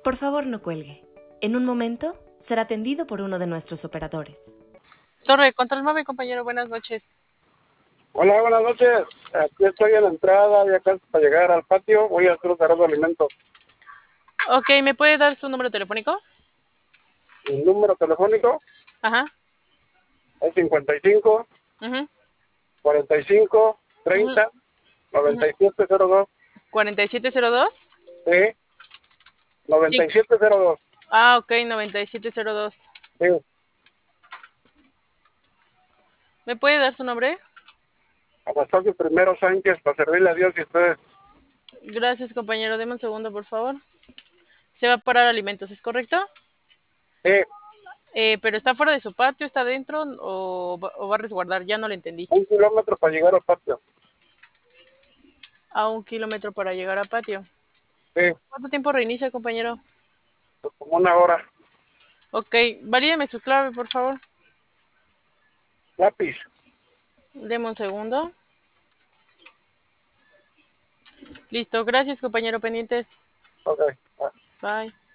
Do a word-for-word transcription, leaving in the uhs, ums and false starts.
Por favor, no cuelgue. En un momento será atendido por uno de nuestros operadores. Torre, Control Móvil, compañero, buenas noches. Hola, buenas noches. Aquí estoy en la entrada, ya casi para llegar al patio. Voy a hacer un cargo de alimentos. Ok, ¿me puede dar su número telefónico? Mi número telefónico Ajá. es cincuenta y cinco, Uh cuarenta y cinco, -huh. treinta, Uh -huh. noventa y siete cero dos. ¿cuarenta y siete cero dos? Sí, Sí. noventa y siete cero dos. Ah, ok, noventa y siete cero dos. Sí. ¿Me puede dar su nombre? Anastasio Primero Sánchez, para servirle a Dios y a ustedes. Gracias, compañero. Deme un segundo, por favor. Se va a parar alimentos, ¿es correcto? Sí, Eh, pero está fuera de su patio, está dentro o, va- o va a resguardar, ya no le entendí. un kilómetro para llegar al patio. A un kilómetro para llegar a patio. Sí, ¿Cuánto tiempo reinicia, compañero? pues como una hora. Ok, valídeme su clave, por favor. Lápiz. Deme un segundo. Listo, gracias, compañero, pendientes. Ok. Bye.